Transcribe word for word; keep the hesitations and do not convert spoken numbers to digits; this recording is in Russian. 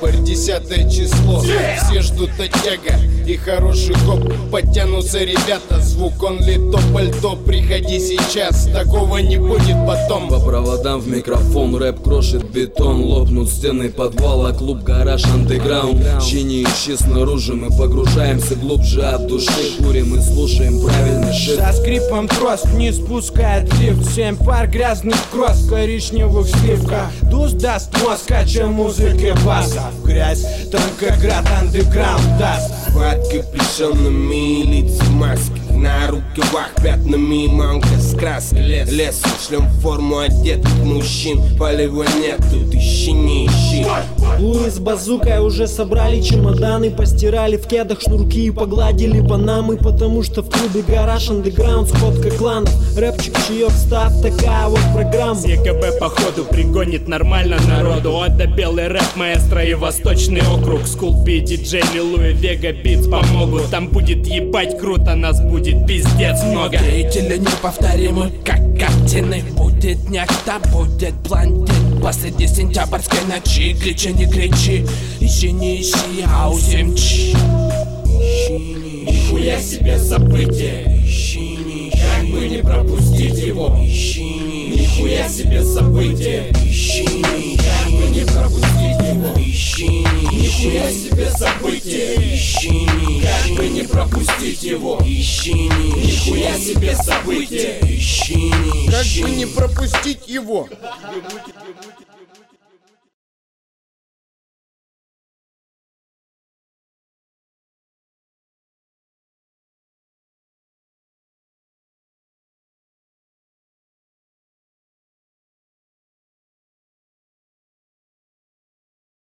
октябрь, десятое число. Все ждут оттяга и хороший хоп. Подтянутся ребята, звук он ли то пальто. Приходи сейчас, такого не будет потом. По проводам в микрофон, рэп крошит бетон. Лопнут стены подвала, клуб, гараж, андеграунд. Ищи, не ищи снаружи, мы погружаемся глубже от души. Курим и слушаем правильный шит. Со скрипом трос вниз спускает лифт. Семь пар грязных кросс, коричневых сливках. Дуз даст мозг, кача музыки баса. В грязь, только град андеграунд даст. Хватка пришёнными лица маски. На рукавах пятнами манка с краской. Лес, лес, шлем форму одетых мужчин. Полива нет, тут ищи, не ищи. Луи с базукой уже собрали чемоданы. Постирали в кедах шнурки и погладили панамы. Потому что в клубе гараж, андеграунд, сходка кланов. Рэпчик, чаек, став, такая вот программа. ЕКБ походу пригонит нормально народу. Отда белый рэп, маэстро и восточный округ. Скулпи, диджей, Луи, Вега, битс помогут. Там будет ебать круто, нас будет пиздец много. Деятели неповторимы, как картины. Будет нехта, будет блондин. Посреди сентябрьской ночи. Кричи, не кричи, ищи, не ищи, ау, семчи. Нихуя себе событие, Ищи, не ищи. как бы не пропустить его. Ищи, не ищи. Нихуя себе событие, Ищи, не как ищи. бы не пропустить его. Ищи, не Нихуя ищи. себе событие, Ищи, не как бы ищи. не пропустить его. Ищи, не ищи. Нихуя себе событие. Ищи, не Как ищи. бы не пропустить его. Ебуки, ебуки.